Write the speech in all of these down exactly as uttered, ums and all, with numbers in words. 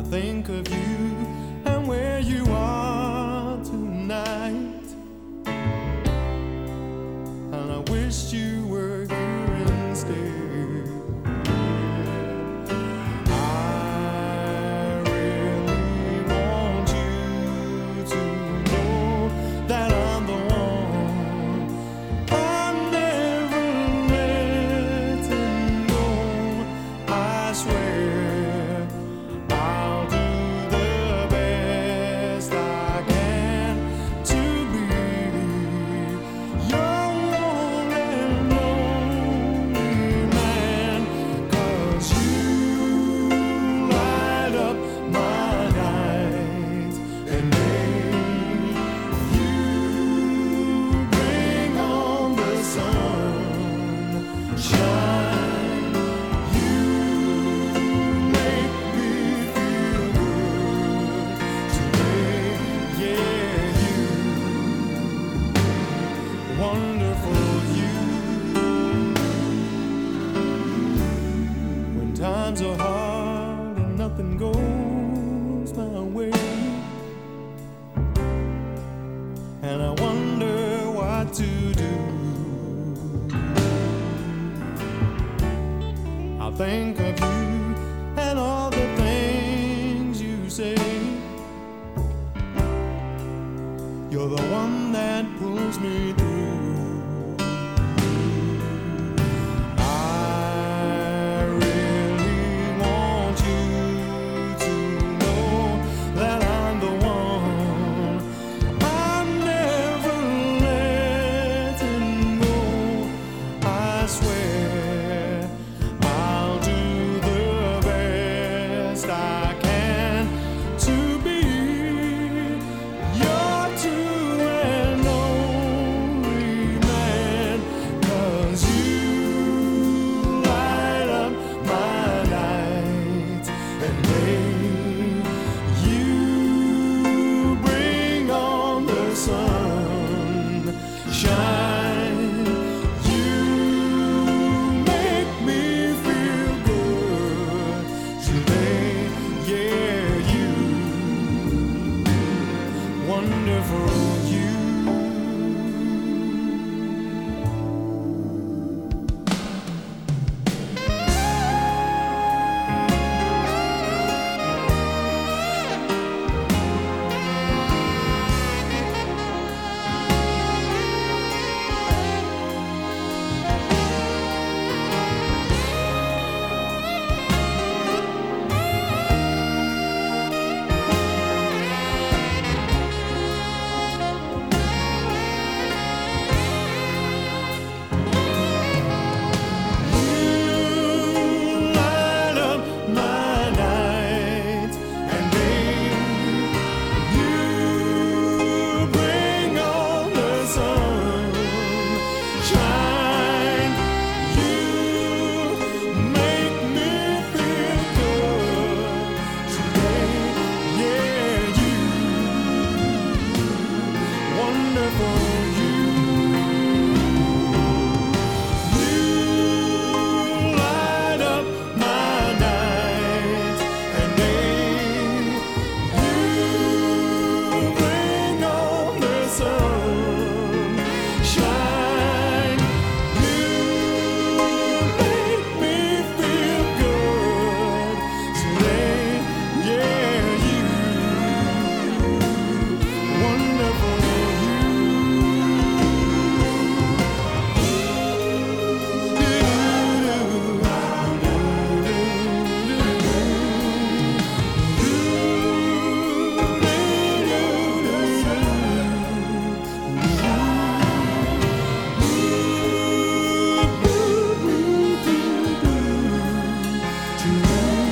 think of you and where you are tonight, and I wish you were here instead. I really want you to know that I'm the one. I'm never letting go, I swear. Times are hard and nothing goes my way, and I wonder what to do. I think of you and all the things you say. You're the one that pulls me through.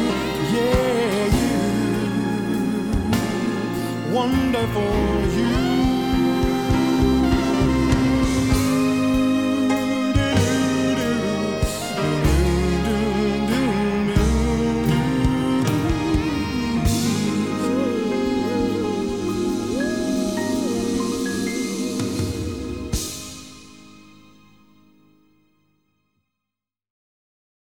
Wonderful you.